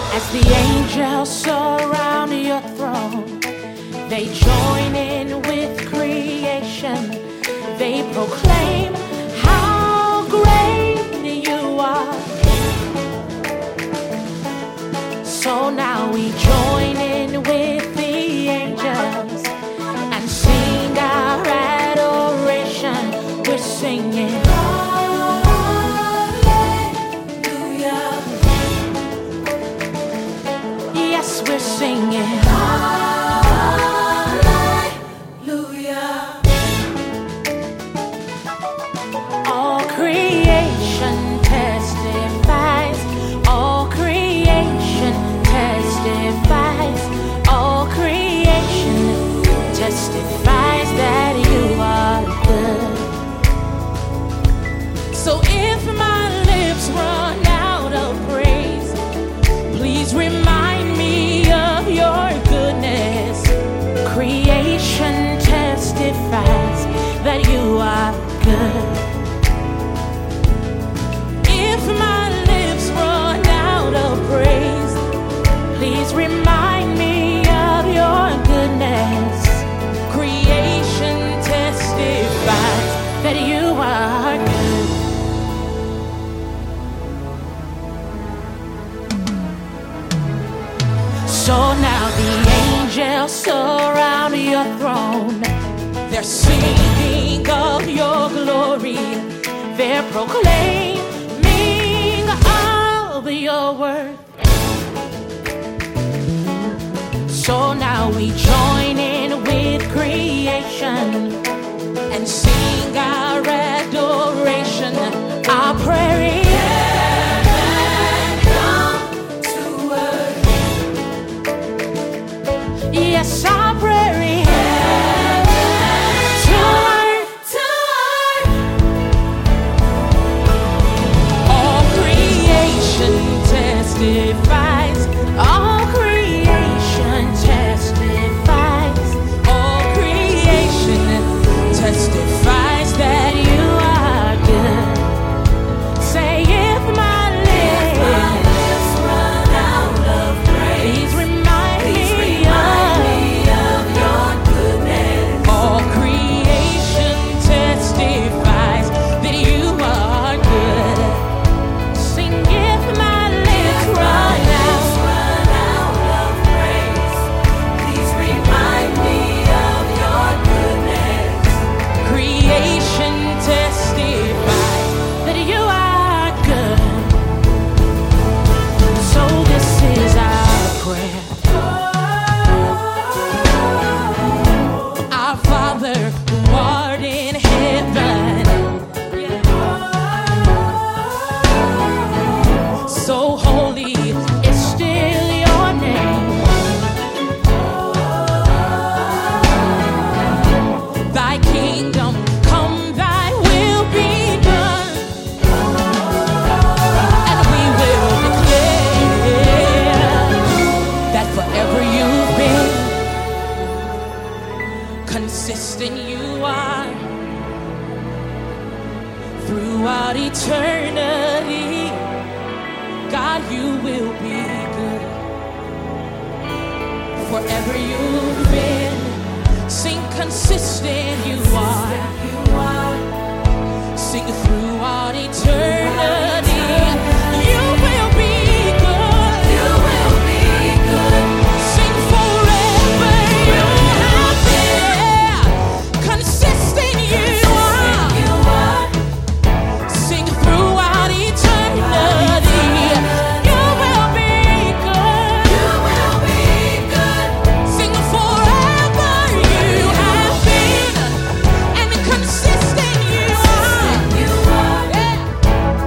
As the angels surround your throne, they join in with creation. They proclaim how great you are. So now we join in with the angels and sing our adoration. We're singing hallelujah. Yes, we're singing hallelujah. All creation testifies. All creation testifies. All creation testifies that you are good. So if my lips run out of praise, please remind me of your goodness. Creation testifies that you are good. If my lips run out of praise, please remind me of your goodness. Creation testifies that you are good. So now the angels surround your throne. They're singing of your glory. They're proclaiming of your word. So now we join in with creation and sing our adoration. Our prayer is heaven come to earth. Yes, our prayer is heaven to earth. All creation testifies. All creation testifies. All creation testifies that you are good. Say if my lips run out of praise, please remind me of your goodness. All creation testifies that you are good. Sing if my lips run out of praise, please remind me of your goodness. Creation testifies that you are good. So this is our prayer. Our Father who art in heaven, so holy is still your name. Thy kingdom come, thy will be done. And we will declare that forever you've been consistent. You are throughout eternity. God, you will be good. Forever you've been. Sing consistent. You are. Sing throughout eternity. You will be good. You will be good. Sing forever. You have been consistent. You are. Sing throughout eternity. You will be good. You will be good. Sing forever. You have been and consistent. You are. Yeah.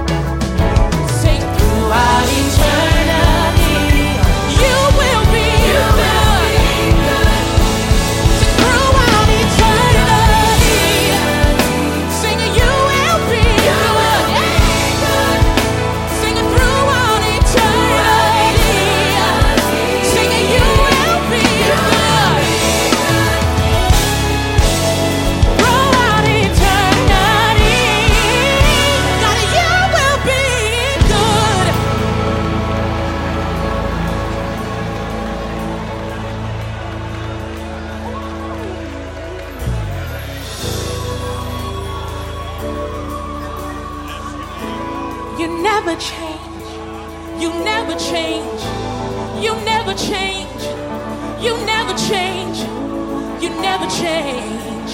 never change. You never change. You never change. You never change. You never change.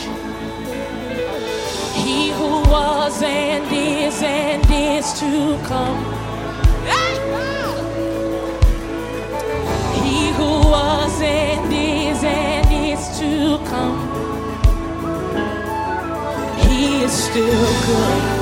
He who was and is to come. He who was and is to come. He is still good.